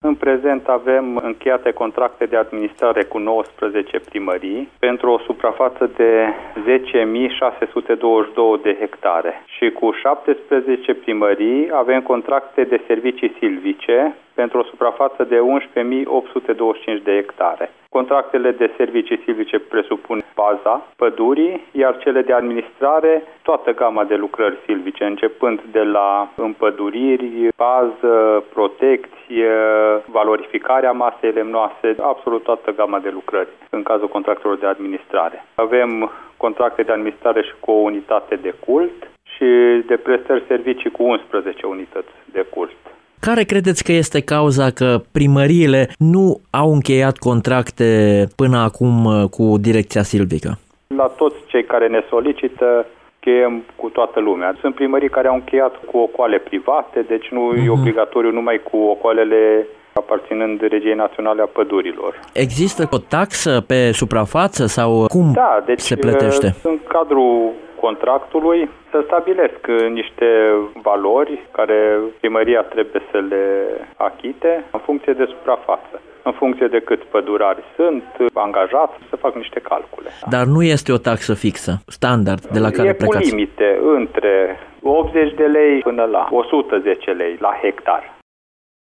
În prezent avem încheiate contracte de administrare cu 19 primării pentru o suprafață de 10.622 de hectare și cu 17 primării avem contracte de servicii silvice pentru o suprafață de 11.825 de hectare. Contractele de servicii silvice presupun baza pădurii, iar cele de administrare toată gama de lucrări silvice, începând de la împăduriri, bază, protecție, valorificarea masei lemnoase, absolut toată gama de lucrări în cazul contractelor de administrare. Avem contracte de administrare și cu o unitate de cult și de prestări servicii cu 11 unități de cult. Care credeți că este cauza că primăriile nu au încheiat contracte până acum cu Direcția Silvică? La toți cei care ne solicită, încheiem cu toată lumea. Sunt primării care au încheiat cu ocoale private, deci nu e obligatoriu numai cu ocoalele aparținând Regiei Naționale a Pădurilor. Există o taxă pe suprafață sau cum se plătește? În cadrul contractului să stabilesc niște valori care primăria trebuie să le achite în funcție de suprafață. În funcție de câți pădurari sunt angajați, să fac niște calcule. Dar nu este o taxă fixă, standard, de la care plecați? E cu limite între 80 de lei până la 110 lei la hectar.